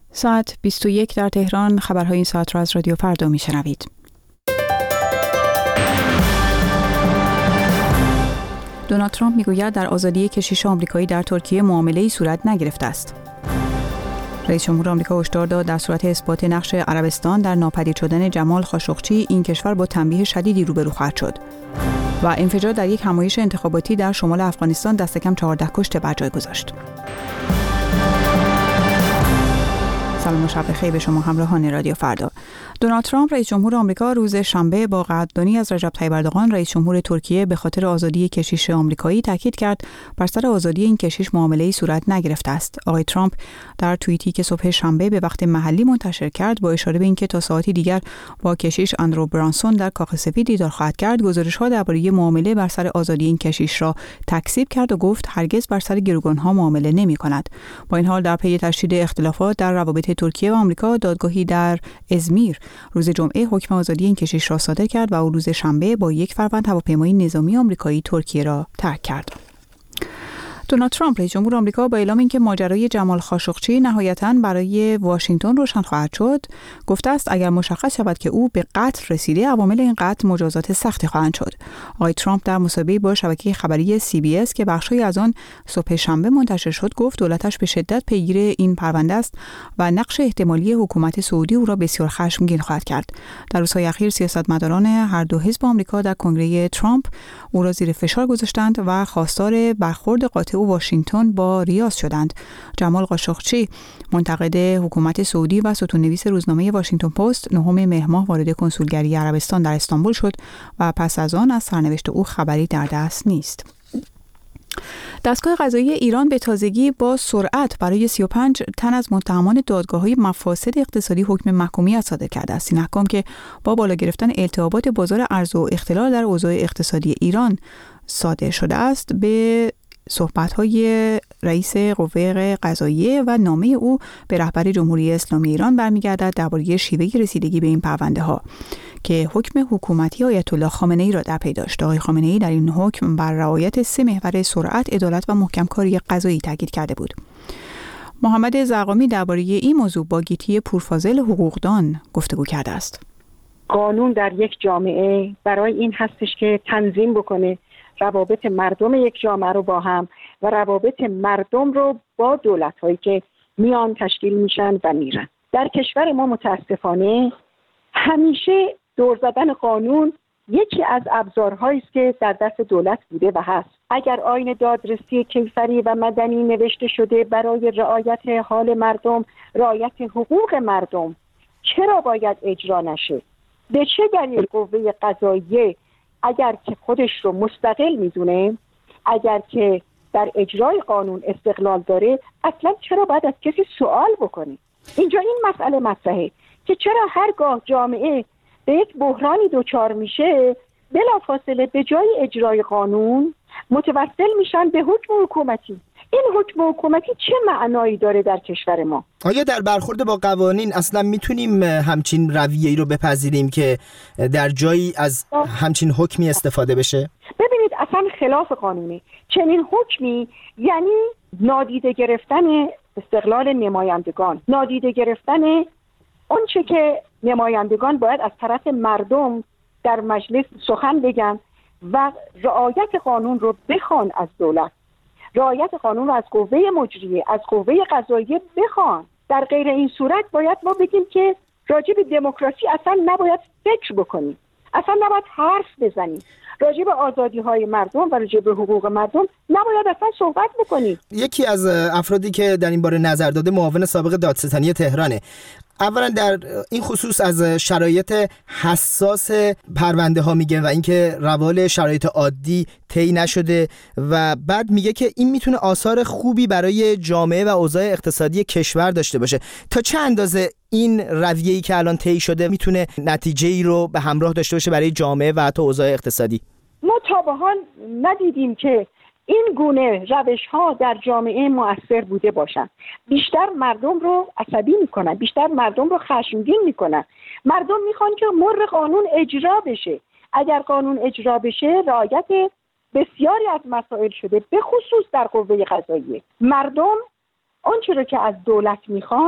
ساعت 21 در تهران. خبرهای این ساعت را از رادیو فردا میشنوید. دونالد ترامپ میگوید در آزادی کشیش آمریکایی در ترکیه معامله‌ای صورت نگرفته است. رئیس جمهور آمریکا هشدار داد در صورت اثبات نقش عربستان در ناپدید شدن جمال خاشقچی این کشور با تنبیه شدیدی روبرو خواهد شد. و انفجار در یک همایش انتخاباتی در شمال افغانستان دست کم 14 کشته بر جای گذاشت. سلام و شب بخیر به شما همراهان رادیو فردا. دونالد ترامپ رئیس جمهور آمریکا روز شنبه با قدردانی از رجب طیب اردوغان رئیس جمهور ترکیه به خاطر آزادی کشیش آمریکایی تاکید کرد بر سر آزادی این کشیش معامله‌ای صورت نگرفته است. آقای ترامپ در توییتی که صبح شنبه به وقت محلی منتشر کرد با اشاره به اینکه تا ساعتی دیگر با کشیش اندرو برانسون در کاخ سفید دیدار خواهد کرد، گزارش‌ها درباره معامله بر سر آزادی این کشیش را تکذیب کرد و گفت هرگز بر سر گروگان‌ها معامله نمی‌کند. با این حال در پی تشدید اختلافات در روابط ترکیه و آمریکا، دادگاهی در ازمیر روز جمعه حکم آزادی این کشیش را صادر کرد و او روز شنبه با 1 فروند هواپیمای نظامی آمریکایی ترکیه را ترک کرد. دونالد ترامپ رئیس جمهور آمریکا با اعلام اینکه ماجرای جمال خاشقچی نهایتاً برای واشنگتن روشن خواهد شد، گفته است اگر مشخص شود که او به قتل رسیده، عوامل این قتل مجازات سختی خواهند شد. آقای ترامپ در مصاحبه‌ای با شبکه خبری CBS که بخشی از آن صبح شنبه منتشر شد، گفت دولتش به شدت پیگیر این پرونده است و نقش احتمالی حکومت سعودی او را بسیار خشمگین خواهد کرد. در روزهای اخیر سیاستمداران هر دو حزب آمریکا در کنگره ترامپ او را زیر فشار گذاشتند و خواستار برخورد قاطع و واشنگتن با ریاض شدند. جمال خاشقچی منتقد حکومت سعودی و ستون‌نویس روزنامه واشنگتن پست 9 مهر ماه وارد کنسولگری عربستان در استانبول شد و پس از آن از سرنوشت او خبری در دست نیست. دستگاه قضایی ایران به تازگی با سرعت برای 35 تن از متهمان دادگاه‌های مفاسد اقتصادی حکم محکومیت صادر کرده است. این احکام که با بالا گرفتن التهابات بازار ارز و اختلال در اوضاع اقتصادی ایران صادر شده است، به صحبت‌های رئیس قوه قضاییه و نامه او به رهبر جمهوری اسلامی ایران برمیگردد درباره شیوه رسیدگی به این پرونده‌ها که حکم حکومتی آیت الله خامنه‌ای را در پی داشت. آقای خامنه‌ای در این حکم بر رعایت 3 محور سرعت، عدالت و محکم‌کاری قضایی تاکید کرده بود. محمد زرقامی درباره این موضوع با گیتی پورفاضل حقوقدان گفتگو کرده است. قانون در یک جامعه برای این هستش که تنظیم بکنه روابط مردم یک جامعه رو با هم و روابط مردم رو با دولت‌هایی که میان تشکیل میشن و میرن. در کشور ما متاسفانه همیشه دور زدن قانون یکی از ابزارهایی است که در دست دولت بوده و هست. اگر آیین دادرسی کیفری و مدنی نوشته شده برای رعایت حال مردم، رعایت حقوق مردم، چرا باید اجرا نشه؟ به چه دلیل قوه قضاییه اگر که خودش رو مستقل میدونه، اگر که در اجرای قانون استقلال داره، اصلا چرا باید از کسی سوال بکنه؟ اینجا این مسئله مطرحه که چرا هرگاه جامعه به یک بحرانی دچار میشه، بلافاصله به جای اجرای قانون متوسل میشن به حکم حکومتی. این حکم حکومتی چه معنایی داره در کشور ما؟ آیا در برخورد با قوانین اصلا میتونیم همچین رویه‌ای رو بپذیریم که در جایی از همچین حکمی استفاده بشه؟ ببینید اصلا خلاف قانونی چنین حکمی، یعنی نادیده گرفتن استقلال نمایندگان، نادیده گرفتن اونچه که نمایندگان باید از طرف مردم در مجلس سخن بگن و رعایت قانون رو بخوان از دولت، رعایت قانون رو از قوه مجریه، از قوه قضاییه بخوان. در غیر این صورت باید ما بگیم که راجع به دموکراسی اصلا نباید فکر بکنیم، اصلا نباید حرف بزنیم، راجع به آزادی‌های مردم و راجع به حقوق مردم نباید اصلا صحبت بکنیم. یکی از افرادی که در این باره نظر داده معاون سابق دادستانی تهرانه. اولا در این خصوص از شرایط حساس پرونده ها میگه و اینکه روال شرایط عادی طی نشده و بعد میگه که این میتونه آثار خوبی برای جامعه و اوضاع اقتصادی کشور داشته باشه. تا چه اندازه این رویه‌ای که الان طی شده میتونه نتیجه‌ای رو به همراه داشته باشه برای جامعه و حتی اوضاع اقتصادی؟ ما تا به حال ندیدیم که این گونه روش‌ها در جامعه مؤثر بوده باشند. بیشتر مردم رو عصبی میکنن، بیشتر مردم رو خشمگین میکنن. مردم میخوان که مر قانون اجرا بشه. اگر قانون اجرا بشه، رعایت بسیاری از مسائل شده، به خصوص در قوه قضاییه. مردم آنچه رو که از دولت میخوان